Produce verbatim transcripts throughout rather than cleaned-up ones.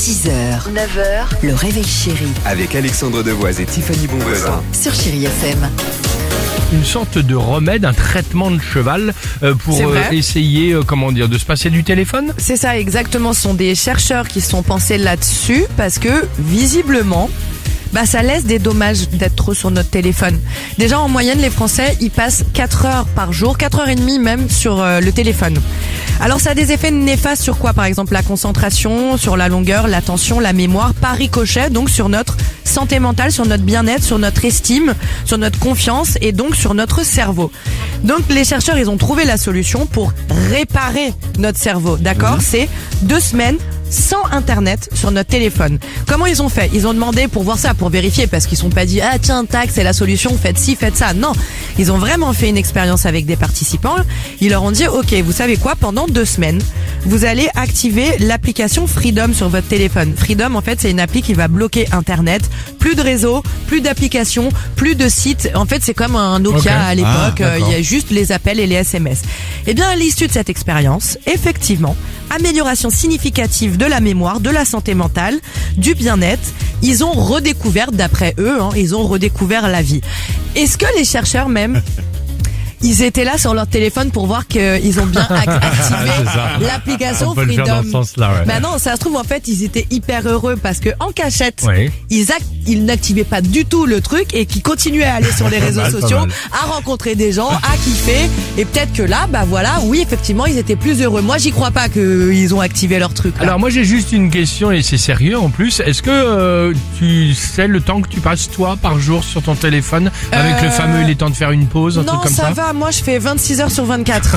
six heures, neuf heures, le réveil chéri Avec Alexandre Devoise et Tiffany Bonvoisin. sur Chéri F M. Une sorte de remède, un traitement de cheval euh, pour C'est vrai. euh, essayer, euh, comment dire, de se passer du téléphone. C'est ça, exactement. Ce sont des chercheurs qui se sont pensés là-dessus parce que, visiblement, bah, ça laisse des dommages d'être trop sur notre téléphone. Déjà, en moyenne, les Français, ils passent quatre heures par jour, quatre heures et demie même sur euh, le téléphone. Alors, ça a des effets néfastes sur quoi? Par exemple, la concentration, sur la longueur, l'attention, la mémoire, par ricochet, donc sur notre santé mentale, sur notre bien-être, sur notre estime, sur notre confiance et donc sur notre cerveau. Donc, les chercheurs, ils ont trouvé la solution pour réparer notre cerveau, d'accord? Mmh. C'est deux semaines sans internet sur notre téléphone. Comment ils ont fait? Ils ont demandé pour voir ça, pour vérifier, parce qu'ils sont pas dit ah tiens tac c'est la solution, faites ci, faites ça. Non, ils ont vraiment fait une expérience avec des participants. Ils leur ont dit ok, vous savez quoi, pendant deux semaines vous allez activer l'application Freedom sur votre téléphone. Freedom en fait c'est une appli qui va bloquer internet, plus de réseau, plus d'applications, plus de sites. En fait c'est comme un Nokia Okay. à l'époque, Ah, euh, il d'accord. y a juste les appels et les S M S. Et bien à l'issue de cette expérience, effectivement, amélioration significative de la mémoire, de la santé mentale, du bien-être. Ils ont redécouvert, d'après eux, hein, ils ont redécouvert la vie. Est-ce que les chercheurs même, ils étaient là sur leur téléphone pour voir qu'ils ont bien ac- activé C'est ça. l'application On peut le faire Freedom? dans ce sens-là, ouais. Bah non, ça se trouve en fait ils étaient hyper heureux parce que en cachette, Oui. ils, act- ils n'activaient pas du tout le truc et qui continuaient à aller sur les réseaux mal, pas sociaux, mal. à rencontrer des gens, à kiffer. Et peut-être que là, bah voilà, oui effectivement ils étaient plus heureux. Moi j'y crois pas qu'ils ont activé leur truc là. Alors moi j'ai juste une question et c'est sérieux en plus. Est-ce que euh, tu sais le temps que tu passes toi par jour sur ton téléphone avec Euh, le fameux il est temps de faire une pause, un non, truc comme ça, ça, va, moi je fais vingt-six heures sur vingt-quatre.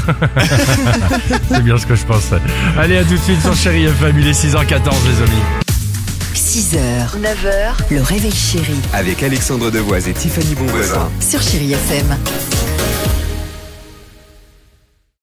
C'est bien ce que je pensais. Allez, à tout de suite sur Chéri F M, il est six heures quatorze les amis. six heures, neuf heures, le réveil chéri Avec Alexandre Devoise et Tiffany Bonvoisin. sur Chéri F M.